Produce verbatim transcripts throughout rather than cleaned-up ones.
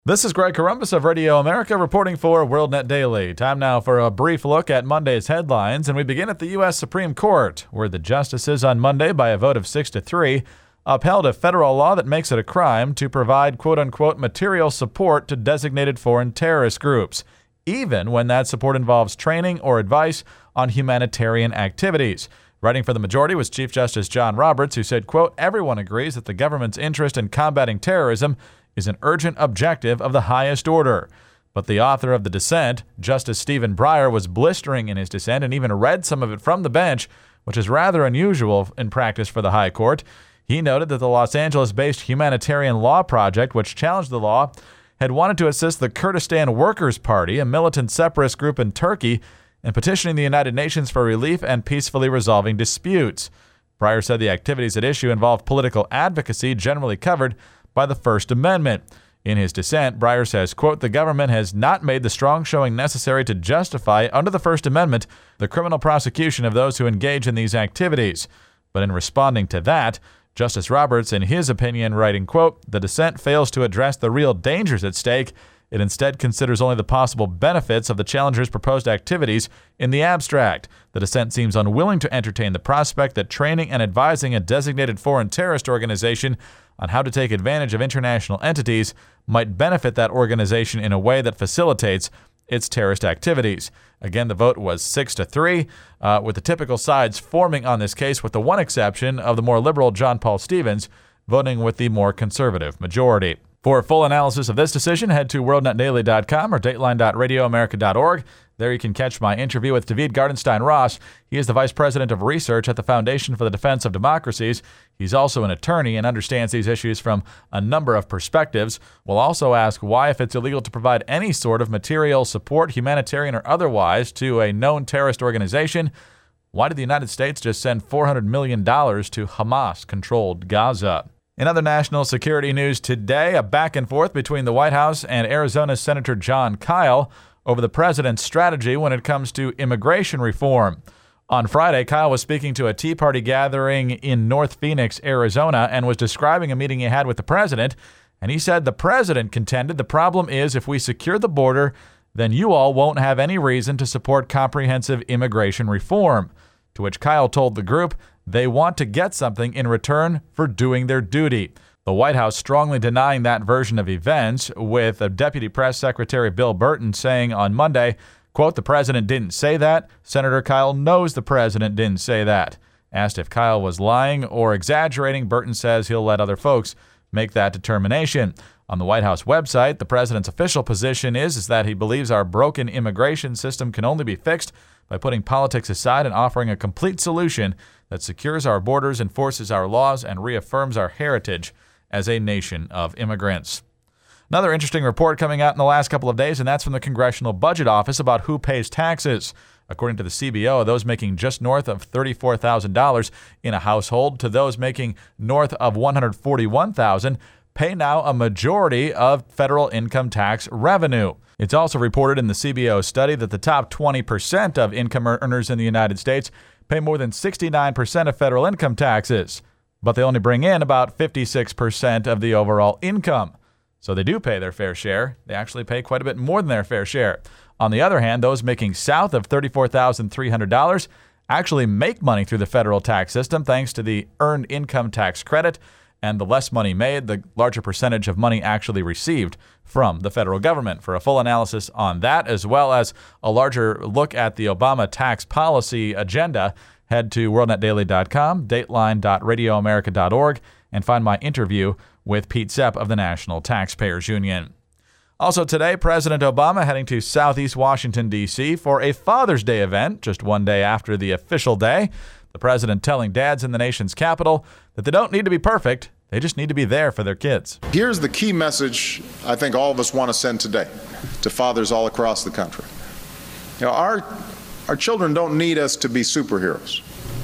This is Greg Corombos of Radio America reporting for WorldNet Daily. Time now for a brief look at Monday's headlines, and we begin at the U S Supreme Court, where the justices on Monday, by a vote of six to three, upheld a federal law that makes it a crime to provide quote-unquote material support to designated foreign terrorist groups, even when that support involves training or advice on humanitarian activities. Writing for the majority was Chief Justice John Roberts, who said, quote, "Everyone agrees that the government's interest in combating terrorism is an urgent objective of the highest order." But the author of the dissent, Justice Stephen Breyer, was blistering in his dissent and even read some of it from the bench, which is rather unusual in practice for the High Court. He noted that the Los Angeles-based Humanitarian Law Project, which challenged the law, had wanted to assist the Kurdistan Workers' Party, a militant separatist group in Turkey, in petitioning the United Nations for relief and peacefully resolving disputes. Breyer said the activities at issue involve political advocacy generally covered by the First Amendment. In his dissent, Breyer says, quote, "The government has not made the strong showing necessary to justify, under the First Amendment, the criminal prosecution of those who engage in these activities." But in responding to that, Justice Roberts, in his opinion, writing, quote, "The dissent fails to address the real dangers at stake. It instead considers only the possible benefits of the challengers' proposed activities in the abstract. The dissent seems unwilling to entertain the prospect that training and advising a designated foreign terrorist organization on how to take advantage of international entities might benefit that organization in a way that facilitates its terrorist activities." Again, the vote was six to three, uh, with the typical sides forming on this case, with the one exception of the more liberal John Paul Stevens voting with the more conservative majority. For a full analysis of this decision, head to world net daily dot com or dateline dot radio america dot org. There you can catch my interview with David Gartenstein Ross. He is the Vice President of Research at the Foundation for the Defense of Democracies. He's also an attorney and understands these issues from a number of perspectives. We'll also ask why, if it's illegal to provide any sort of material support, humanitarian or otherwise, to a known terrorist organization, why did the United States just send four hundred million dollars to Hamas-controlled Gaza? In other national security news today, a back and forth between the White House and Arizona's Senator Jon Kyl over the president's strategy when it comes to immigration reform. On Friday, Kyl was speaking to a Tea Party gathering in North Phoenix, Arizona, and was describing a meeting he had with the president. And he said the president contended the problem is if we secure the border, then you all won't have any reason to support comprehensive immigration reform. To which Kyl told the group they want to get something in return for doing their duty. The White House strongly denying that version of events, with a Deputy Press Secretary Bill Burton saying on Monday, quote, "The president didn't say that. Senator Kyl knows the president didn't say that." Asked if Kyl was lying or exaggerating, Burton says he'll let other folks make that determination. On the White House website, the president's official position is, is that he believes our broken immigration system can only be fixed by putting politics aside and offering a complete solution that secures our borders, enforces our laws, and reaffirms our heritage as a nation of immigrants. Another interesting report coming out in the last couple of days, and that's from the Congressional Budget Office about who pays taxes. According to the C B O, those making just north of thirty-four thousand dollars in a household to those making north of one hundred forty-one thousand dollars pay now a majority of federal income tax revenue. It's also reported in the C B O study that the top twenty percent of income earners in the United States pay more than sixty-nine percent of federal income taxes, but they only bring in about fifty-six percent of the overall income. So they do pay their fair share. They actually pay quite a bit more than their fair share. On the other hand, those making south of thirty-four thousand three hundred dollars actually make money through the federal tax system thanks to the earned income tax credit. And the less money made, the larger percentage of money actually received from the federal government. For a full analysis on that, as well as a larger look at the Obama tax policy agenda, head to world net daily dot com, dateline dot radio america dot org, and find my interview with Pete Sepp of the National Taxpayers Union. Also today, President Obama heading to Southeast Washington, D C for a Father's Day event, just one day after the official day. The president telling dads in the nation's capital that they don't need to be perfect, they just need to be there for their kids. Here's the key message I think all of us want to send today to fathers all across the country. You know, our, our children don't need us to be superheroes.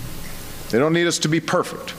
They don't need us to be perfect.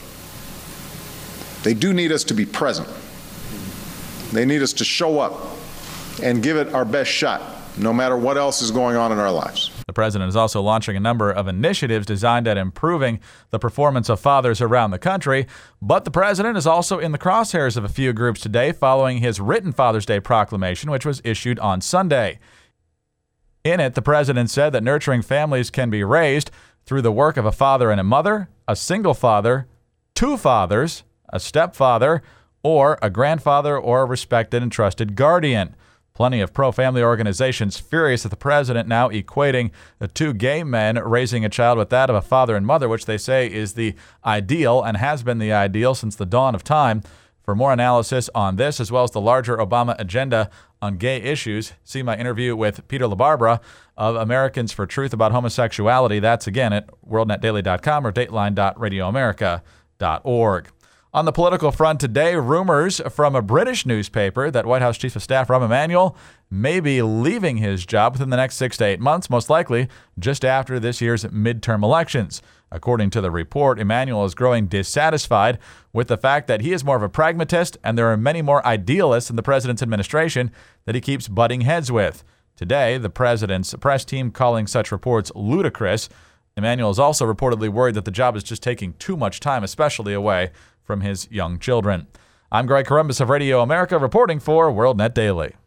They do need us to be present. They need us to show up and give it our best shot, no matter what else is going on in our lives. The president is also launching a number of initiatives designed at improving the performance of fathers around the country. But the president is also in the crosshairs of a few groups today following his written Father's Day proclamation, which was issued on Sunday. In it, the president said that nurturing families can be raised through the work of a father and a mother, a single father, two fathers, a stepfather, or a grandfather or a respected and trusted guardian. Plenty of pro-family organizations furious at the president now equating the two gay men raising a child with that of a father and mother, which they say is the ideal and has been the ideal since the dawn of time. For more analysis on this, as well as the larger Obama agenda on gay issues, see my interview with Peter LaBarbera of Americans for Truth about homosexuality. That's, again, at world net daily dot com or dateline dot radio america dot org. On the political front today, rumors from a British newspaper that White House Chief of Staff Rahm Emanuel may be leaving his job within the next six to eight months, most likely just after this year's midterm elections. According to the report, Emanuel is growing dissatisfied with the fact that he is more of a pragmatist and there are many more idealists in the president's administration that he keeps butting heads with. Today, the president's press team calling such reports ludicrous. Emanuel is also reportedly worried that the job is just taking too much time, especially away from his young children. I'm Greg Corombos of Radio America reporting for WorldNet Daily.